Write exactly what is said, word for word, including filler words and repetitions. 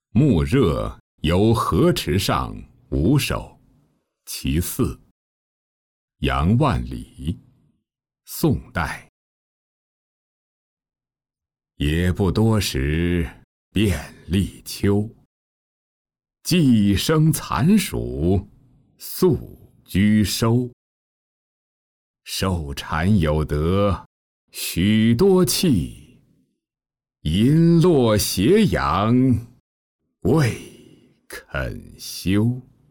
木热游河池上五首其四。杨万里，宋代。也不多时便立秋，寄生蚕鼠宿居收。受蝉有得许多气，银落斜阳未肯休。